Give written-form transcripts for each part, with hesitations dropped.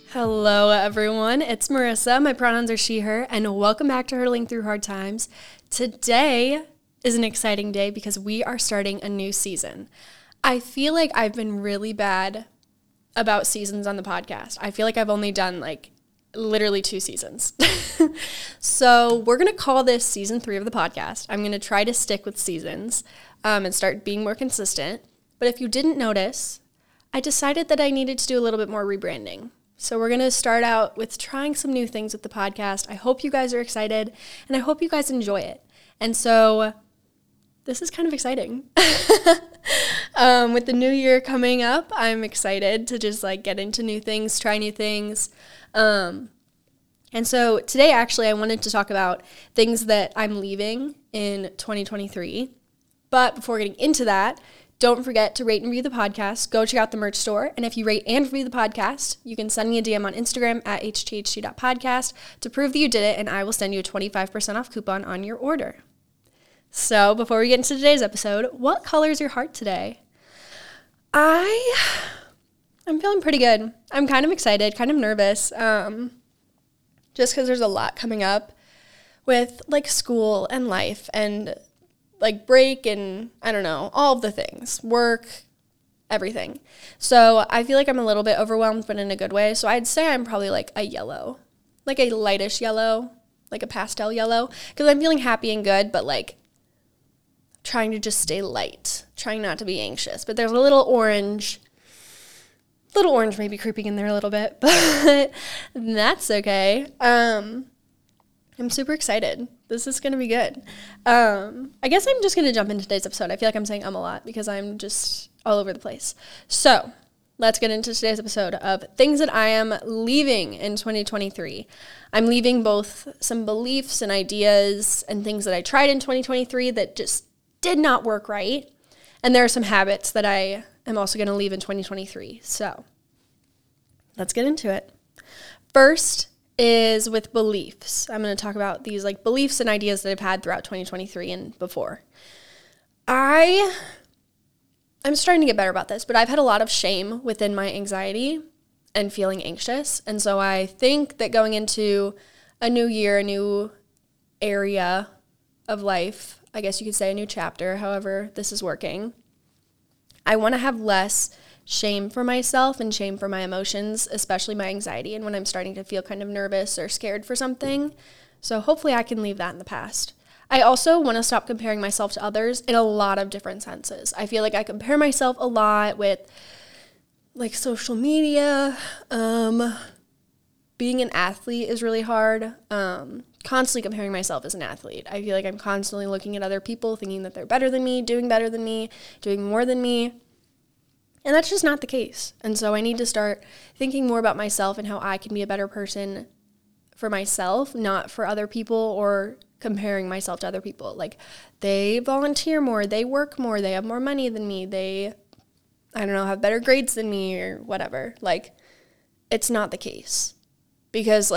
Hello, everyone. It's Marissa. My pronouns are she, her, and welcome back to Hurdling Through Hard Times. Today is an exciting day because we are starting a new season. I feel like I've been really bad about seasons on the podcast. I feel like I've only done literally 2 seasons. So we're going to call this season 3 of the podcast. I'm going to try to stick with seasons and start being more consistent. But if you didn't notice, I decided that I needed to do a little bit more rebranding. So we're going to start out with trying some new things with the podcast. I hope you guys are excited, and I hope you guys enjoy it. And so this is kind of exciting. With the new year coming up, I'm excited to just get into new things, try new things. And so today, actually, I wanted to talk about things that I'm leaving in 2023. But before getting into that, don't forget to rate and review the podcast. Go check out the merch store. And if you rate and review the podcast, you can send me a DM on Instagram at hthg.podcast to prove that you did it, and I will send you a 25% off coupon on your order. So before we get into today's episode, what color is your heart today? I'm feeling pretty good. I'm kind of excited, kind of nervous, just because there's a lot coming up with school and life and break and I don't know, all of the things, work, everything. So I feel like I'm a little bit overwhelmed, but in a good way. So I'd say I'm probably a yellow, a lightish yellow, a pastel yellow, because I'm feeling happy and good, but trying to just stay light, trying not to be anxious. But there's a little orange maybe creeping in there a little bit, but that's okay. I'm super excited. This is going to be good. I guess I'm just going to jump into today's episode. I feel like I'm saying a lot because I'm just all over the place. So let's get into today's episode of things that I am leaving in 2023. I'm leaving both some beliefs and ideas and things that I tried in 2023 that just did not work right. And there are some habits that I am also going to leave in 2023. So let's get into it. First is with beliefs. I'm going to talk about these beliefs and ideas that I've had throughout 2023 and before. I'm starting to get better about this, but I've had a lot of shame within my anxiety and feeling anxious. And so I think that going into a new year, a new area of life, I guess you could say a new chapter, however this is working, I want to have less shame for myself and shame for my emotions, especially my anxiety, and when I'm starting to feel kind of nervous or scared for something. So hopefully I can leave that in the past. I also want to stop comparing myself to others in a lot of different senses. I feel like I compare myself a lot with social media. Being an athlete is really hard. Constantly comparing myself as an athlete. I feel like I'm constantly looking at other people, thinking that they're better than me, doing more than me. And that's just not the case. And so I need to start thinking more about myself and how I can be a better person for myself, not for other people or comparing myself to other people. They volunteer more, they work more, they have more money than me, they, have better grades than me or whatever. It's not the case. Because,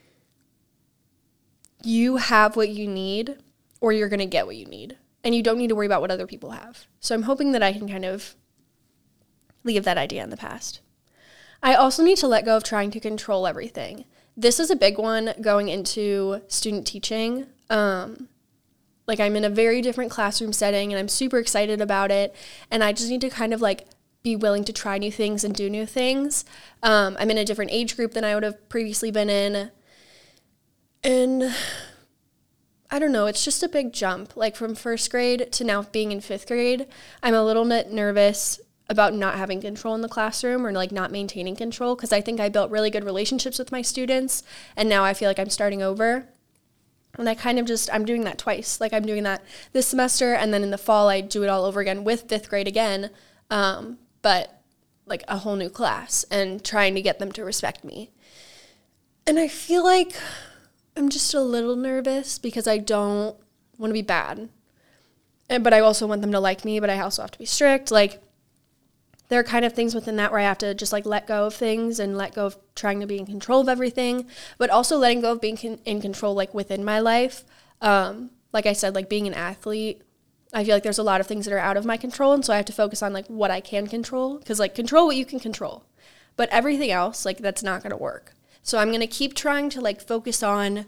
you have what you need or you're going to get what you need. And you don't need to worry about what other people have. So I'm hoping that I can kind of leave that idea in the past. I also need to let go of trying to control everything. This is a big one going into student teaching. I'm in a very different classroom setting and I'm super excited about it. And I just need to kind of be willing to try new things and do new things. I'm in a different age group than I would have previously been in. And I don't know, it's just a big jump. From first grade to now being in 5th grade, I'm a little bit nervous about not having control in the classroom or not maintaining control, because I think I built really good relationships with my students and now I feel like I'm starting over. And I kind of I'm doing that twice. I'm doing that this semester and then in the fall I do it all over again with 5th grade again, but a whole new class and trying to get them to respect me. And I feel like I'm just a little nervous because I don't want to be bad. But I also want them to like me, but I also have to be strict. There are kind of things within that where I have to just let go of things and let go of trying to be in control of everything, but also letting go of being in control within my life. Like I said, being an athlete, I feel like there's a lot of things that are out of my control, and so I have to focus on what I can control, because control what you can control. but everything else, like, that's not going to work. So I'm going to keep trying to, like, focus on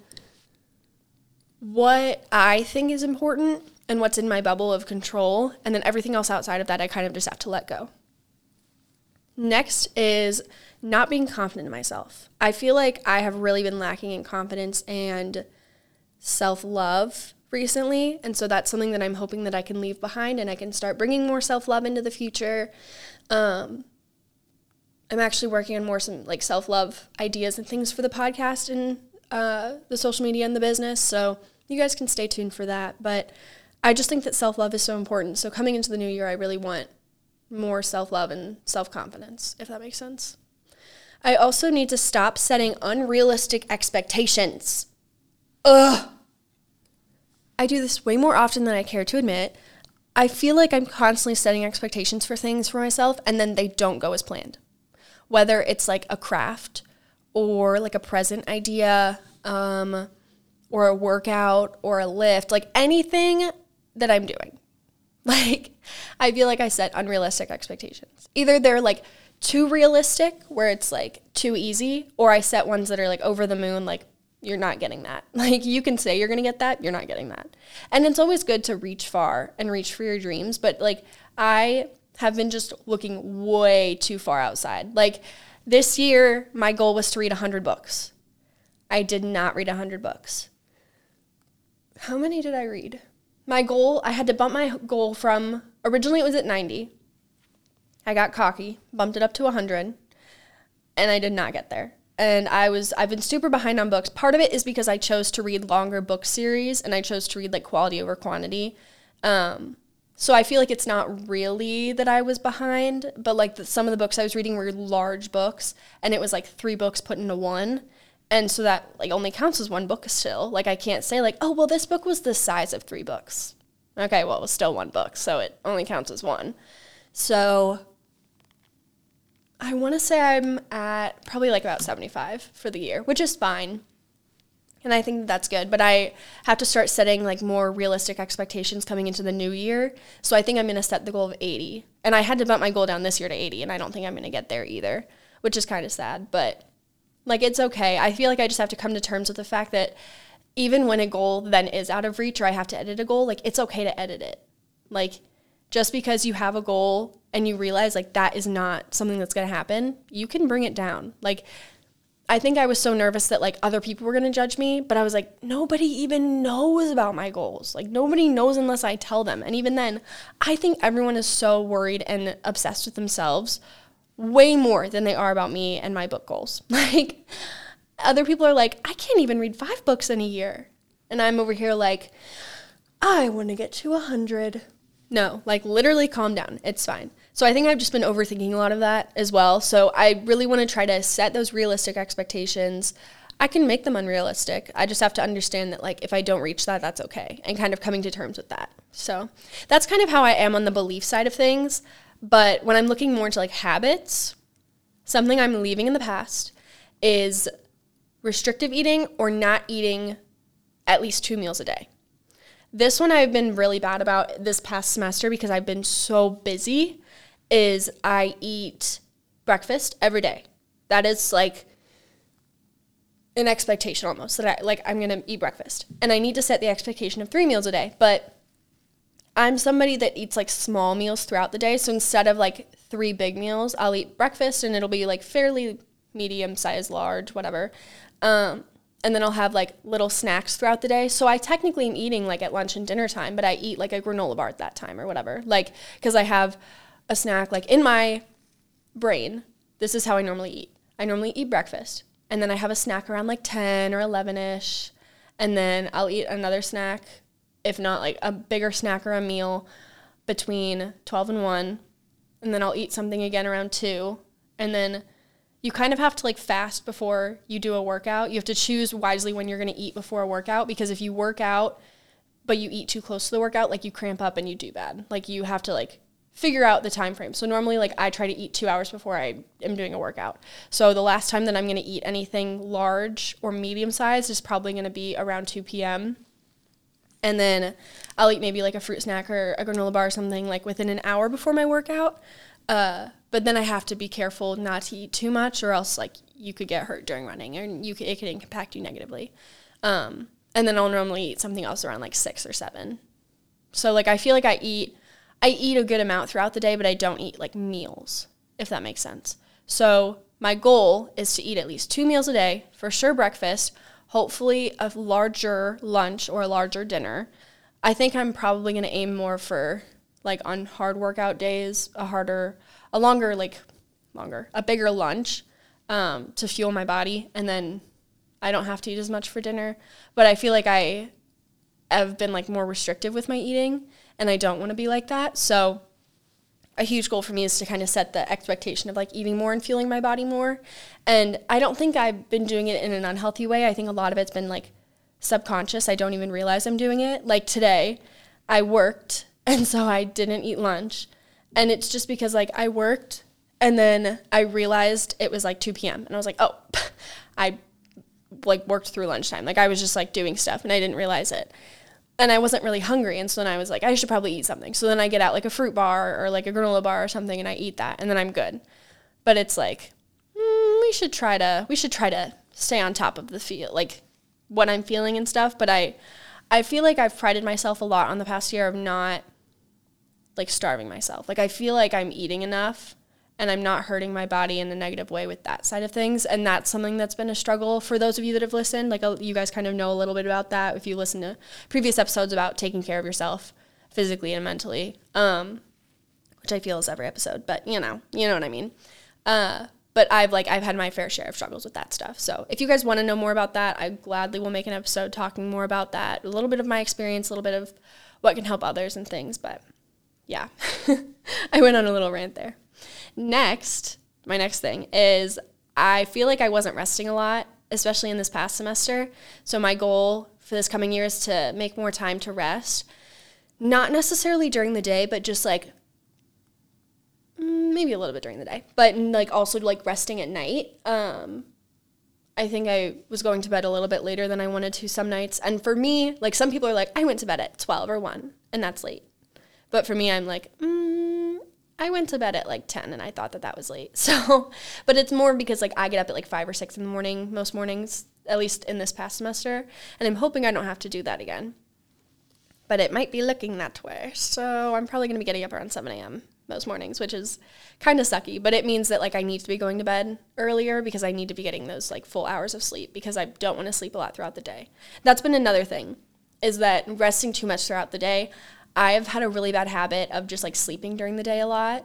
what I think is important and what's in my bubble of control, and then everything else outside of that I kind of just have to let go. Next is not being confident in myself. I feel like I have really been lacking in confidence and self-love recently, and so that's something that I'm hoping that I can leave behind and I can start bringing more self-love into the future. I'm actually working on some like self-love ideas and things for the podcast and the social media and the business, so you guys can stay tuned for that. But I just think that self-love is so important. So coming into the new year, I really want more self-love and self-confidence, if that makes sense. I also need to stop setting unrealistic expectations. Ugh. I do this way more often than I care to admit. I feel like I'm constantly setting expectations for things for myself, and then they don't go as planned. Whether it's like a craft or like a present idea, or a workout or a lift, like anything that I'm doing. Like, I feel like I set unrealistic expectations. Either they're like too realistic, where it's like too easy, or I set ones that are like over the moon, like, you're not getting that. Like, you can say you're going to get that, you're not getting that. And it's always good to reach far and reach for your dreams, but like, I have been just looking way too far outside. Like, this year, my goal was to read 100 books. I did not read 100 books. How many did I read? My goal, I had to bump my goal from, originally it was at 90. I got cocky, bumped it up to 100, and I did not get there. And I've been super behind on books. Part of it is because I chose to read longer book series, and I chose to read like quality over quantity. So I feel like it's not really that I was behind, but like some of the books I was reading were large books, and it was like 3 books put into one. And so that like only counts as 1 book still. Like, I can't say like, oh, well, this book was the size of 3 books. Okay, well, it was still 1 book, so it only counts as 1. So I want to say I'm at probably like about 75 for the year, which is fine. And I think that's good. But I have to start setting like more realistic expectations coming into the new year. So I think I'm going to set the goal of 80. And I had to bump my goal down this year to 80, and I don't think I'm going to get there either, which is kind of sad. But like, it's okay. I feel like I just have to come to terms with the fact that even when a goal then is out of reach, or I have to edit a goal, like, it's okay to edit it. Like, just because you have a goal and you realize like that is not something that's going to happen, you can bring it down. Like, I think I was so nervous that like other people were going to judge me, but I was like, nobody even knows about my goals. Like, nobody knows unless I tell them. And even then, I think everyone is so worried and obsessed with themselves way more than they are about me and my book goals. Like, other people are like, I can't even read 5 books in a year. And I'm over here like, I want to get to 100. No, like, literally calm down. It's fine. So I think I've just been overthinking a lot of that as well. So I really want to try to set those realistic expectations. I can make them unrealistic. I just have to understand that, like, if I don't reach that, that's okay, and kind of coming to terms with that. So that's kind of how I am on the belief side of things. But when I'm looking more into like habits, something I'm leaving in the past is restrictive eating or not eating at least 2 meals a day. This one I've been really bad about this past semester because I've been so busy, is I eat breakfast every day. That is like an expectation almost, that I'm going to eat breakfast. And I need to set the expectation of 3 meals a day, but I'm somebody that eats like small meals throughout the day. So instead of like 3 big meals, I'll eat breakfast, and it'll be like fairly medium size, large, whatever. And then I'll have like little snacks throughout the day. So I technically am eating like at lunch and dinner time, but I eat like a granola bar at that time or whatever. Like, because I have a snack like in my brain. This is how I normally eat. I normally eat breakfast, and then I have a snack around like 10 or 11ish, and then I'll eat another snack, if not like a bigger snack or a meal, between 12 and 1, and then I'll eat something again around 2, and then you kind of have to like fast before you do a workout. You have to choose wisely when you're going to eat before a workout, because if you work out but you eat too close to the workout, like, you cramp up and you do bad. Like, you have to like figure out the time frame. So normally, like, I try to eat 2 hours before I am doing a workout. So the last time that I'm going to eat anything large or medium sized is probably going to be around 2 p.m. And then I'll eat maybe like a fruit snack or a granola bar or something like within an hour before my workout. But then I have to be careful not to eat too much, or else like you could get hurt during running, and it could impact you negatively. And then I'll normally eat something else around like 6 or 7. So like I feel like I eat a good amount throughout the day, but I don't eat like meals, if that makes sense. So my goal is to eat at least 2 meals a day, for sure breakfast, hopefully a larger lunch or a larger dinner. I think I'm probably going to aim more for like on hard workout days, a bigger lunch to fuel my body, and then I don't have to eat as much for dinner. But I feel like I have been like more restrictive with my eating, and I don't want to be like that. So a huge goal for me is to kind of set the expectation of like eating more and fueling my body more. And I don't think I've been doing it in an unhealthy way. I think a lot of it's been like subconscious. I don't even realize I'm doing it. Like today I worked, and so I didn't eat lunch. And it's just because like I worked, and then I realized it was like 2 p.m. and I was like, oh, I like worked through lunchtime. Like I was just like doing stuff and I didn't realize it. And I wasn't really hungry. And so then I was like, I should probably eat something. So then I get out like a fruit bar or like a granola bar or something, and I eat that, and then I'm good. But it's like, we should try to stay on top of the feel, like what I'm feeling and stuff. But I feel like I've prided myself a lot on the past year of not like starving myself. Like I feel like I'm eating enough and I'm not hurting my body in a negative way with that side of things. And that's something that's been a struggle for those of you that have listened. Like you guys kind of know a little bit about that if you listen to previous episodes about taking care of yourself physically and mentally, which I feel is every episode, but you know what I mean. But I've had my fair share of struggles with that stuff. So if you guys want to know more about that, I gladly will make an episode talking more about that, a little bit of my experience, a little bit of what can help others and things. But yeah, I went on a little rant there. My next thing is I feel like I wasn't resting a lot, especially in this past semester. So my goal for this coming year is to make more time to rest, not necessarily during the day, but just like maybe a little bit during the day, but like also like resting at night. I think I was going to bed a little bit later than I wanted to some nights. And for me, like some people are like, I went to bed at 12 or 1, and that's late. But for me, I'm like, I went to bed at like 10 and I thought that was late. So, but it's more because like I get up at like 5 or 6 in the morning, most mornings, at least in this past semester. And I'm hoping I don't have to do that again. But it might be looking that way. So I'm probably going to be getting up around 7 a.m. most mornings, which is kind of sucky. But it means that like I need to be going to bed earlier because I need to be getting those like full hours of sleep because I don't want to sleep a lot throughout the day. That's been another thing, is that resting too much throughout the day, I've had a really bad habit of just like sleeping during the day a lot.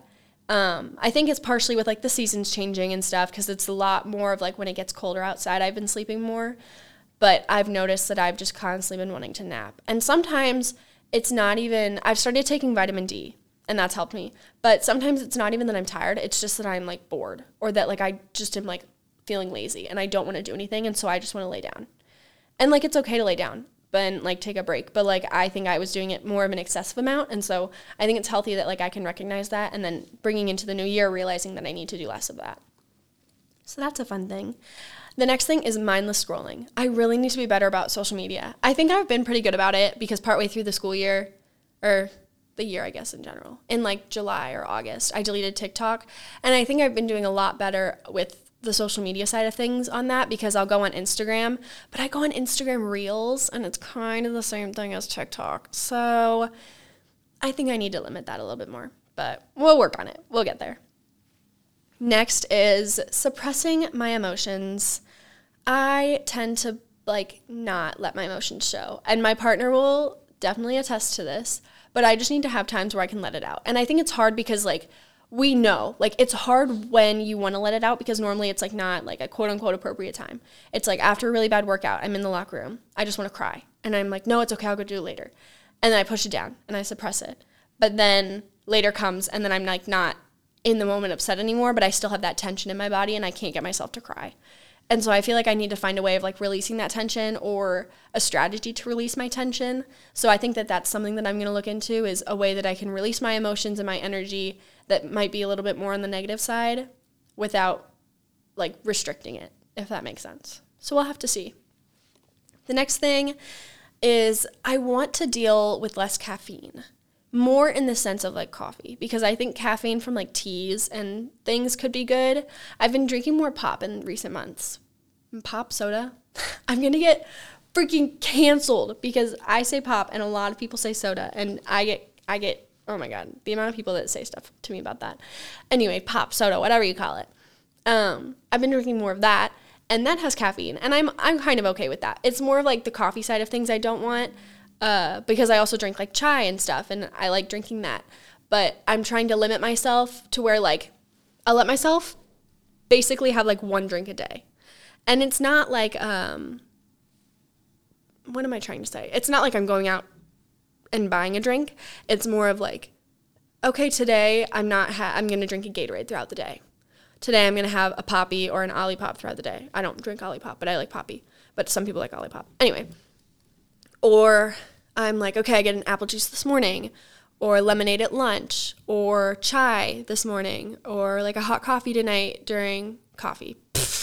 I think it's partially with like the seasons changing and stuff because it's a lot more of like when it gets colder outside, I've been sleeping more. But I've noticed that I've just constantly been wanting to nap. And sometimes it's not even, I've started taking vitamin D and that's helped me. But sometimes it's not even that I'm tired. It's just that I'm like bored or that like I just am like feeling lazy and I don't want to do anything. And so I just want to lay down. And like it's okay to lay down and like take a break, but like I think I was doing it more of an excessive amount, and so I think it's healthy that like I can recognize that and then bringing into the new year realizing that I need to do less of that. So that's a fun thing. The next thing is mindless scrolling. I really need to be better about social media. I think I've been pretty good about it because partway through the school year, or the year I guess in general, in like July or August, I deleted TikTok, and I think I've been doing a lot better with the social media side of things on that because I'll go on Instagram, but I go on Instagram Reels and it's kind of the same thing as TikTok. So I think I need to limit that a little bit more, but we'll work on it. We'll get there. Next is suppressing my emotions. I tend to like not let my emotions show, and my partner will definitely attest to this, but I just need to have times where I can let it out. And I think it's hard because like we know, like it's hard when you want to let it out because normally it's like not like a quote unquote appropriate time. It's like after a really bad workout, I'm in the locker room. I just want to cry. And I'm like, no, it's okay. I'll go do it later. And then I push it down and I suppress it. But then later comes and then I'm like not in the moment upset anymore, but I still have that tension in my body and I can't get myself to cry. And so I feel like I need to find a way of like releasing that tension or a strategy to release my tension. So I think that that's something that I'm going to look into, is a way that I can release my emotions and my energy that might be a little bit more on the negative side without like restricting it, if that makes sense. So we'll have to see. The next thing is I want to deal with less caffeine. more in the sense of like coffee, because I think caffeine from like teas and things could be good. I've been drinking more pop in recent months. Pop soda. I'm going to get freaking canceled because I say pop and a lot of people say soda, and I get, oh my God, the amount of people that say stuff to me about that. Anyway, pop, soda, whatever you call it. I've been drinking more of that, and that has caffeine, and I'm kind of okay with that. It's more of like the coffee side of things I don't want, because I also drink like chai and stuff, and I like drinking that. But I'm trying to limit myself to where like I'll let myself basically have like one drink a day. And it's not like, what am I trying to say? It's not like I'm going out and buying a drink. It's more of like, okay, today I'm going to drink a Gatorade throughout the day. Today I'm going to have a Poppy or an Olipop throughout the day. I don't drink Olipop, but I like Poppy. But some people like Olipop. Anyway. Or I'm like, okay, I get an apple juice this morning, or lemonade at lunch, or chai this morning, or like a hot coffee tonight during coffee.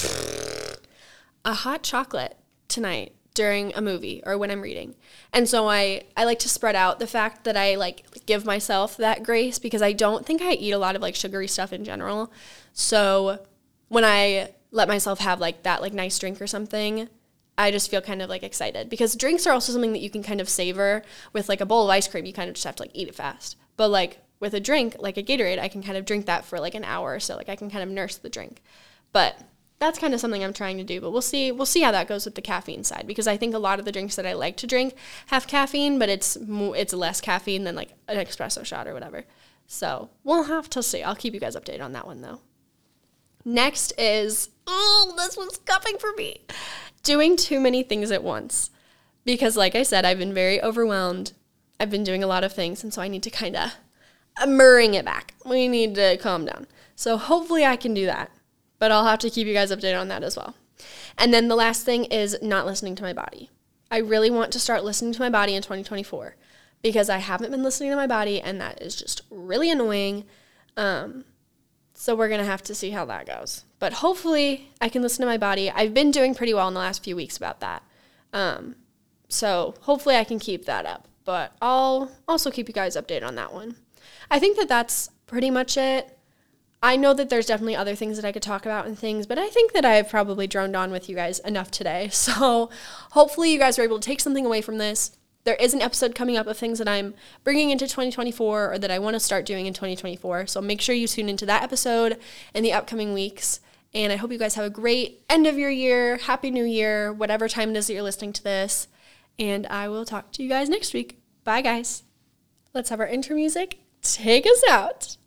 A hot chocolate tonight during a movie or when I'm reading. And so I like to spread out the fact that I like give myself that grace, because I don't think I eat a lot of like sugary stuff in general. So when I let myself have like that like nice drink or something, I just feel kind of like excited, because drinks are also something that you can kind of savor. With like a bowl of ice cream, you kind of just have to like eat it fast. But like with a drink, like a Gatorade, I can kind of drink that for like an hour or so. Like I can kind of nurse the drink. But that's kind of something I'm trying to do, but we'll see how that goes with the caffeine side, because I think a lot of the drinks that I like to drink have caffeine, but it's less caffeine than like an espresso shot or whatever. So we'll have to see. I'll keep you guys updated on that one though. Next is, this one's coming for me. Doing too many things at once. Because like I said, I've been very overwhelmed. I've been doing a lot of things, and so I need to kind of bring it back. We need to calm down. So hopefully I can do that. But I'll have to keep you guys updated on that as well. And then the last thing is not listening to my body. I really want to start listening to my body in 2024, because I haven't been listening to my body, and that is just really annoying. So we're going to have to see how that goes. But hopefully I can listen to my body. I've been doing pretty well in the last few weeks about that. So hopefully I can keep that up. But I'll also keep you guys updated on that one. I think that that's pretty much it. I know that there's definitely other things that I could talk about and things, but I think that I've probably droned on with you guys enough today. So hopefully you guys are able to take something away from this. There is an episode coming up of things that I'm bringing into 2024, or that I want to start doing in 2024. So make sure you tune into that episode in the upcoming weeks. And I hope you guys have a great end of your year, happy new year, whatever time it is that you're listening to this. And I will talk to you guys next week. Bye, guys. Let's have our intro music take us out.